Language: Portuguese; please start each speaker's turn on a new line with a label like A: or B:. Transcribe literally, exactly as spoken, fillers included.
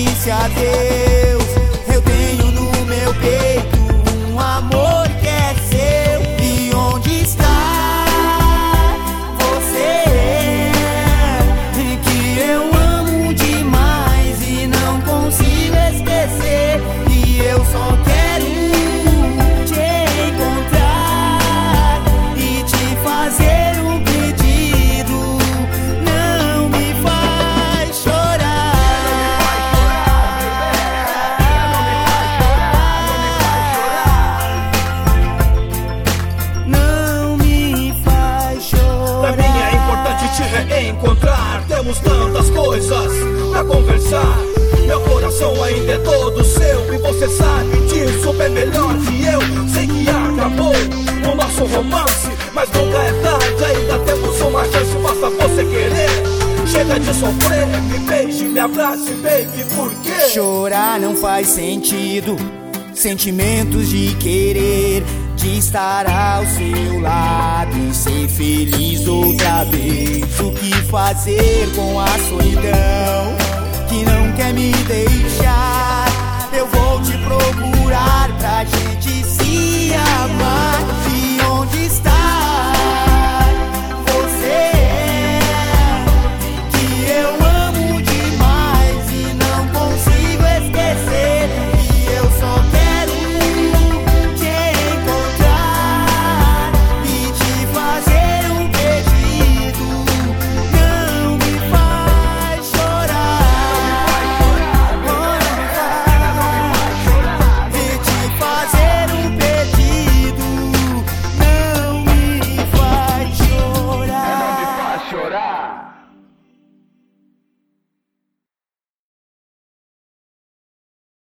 A: disse adeus. Eu tenho no meu peito um amor que é seu. E onde está você, que eu amo demais e não consigo esquecer? E eu só quero te encontrar e te fazer um pedido. Não me faz chorar. Não me faz chorar.
B: Pra mim é importante te reencontrar. Temos tantas coisas pra conversar. Meu coração ainda é todo seu e você sabe disso bem melhor que eu. Sei que acabou o nosso romance, mas nunca é tarde, ainda temos uma chance, basta você querer. Chega de sofrer, me beije, me abrace, baby, por quê?
A: Chorar não faz sentido. Sentimentos de querer, de estar ao seu lado e ser feliz outra vez. O que fazer com a solidão que não quer me deixar?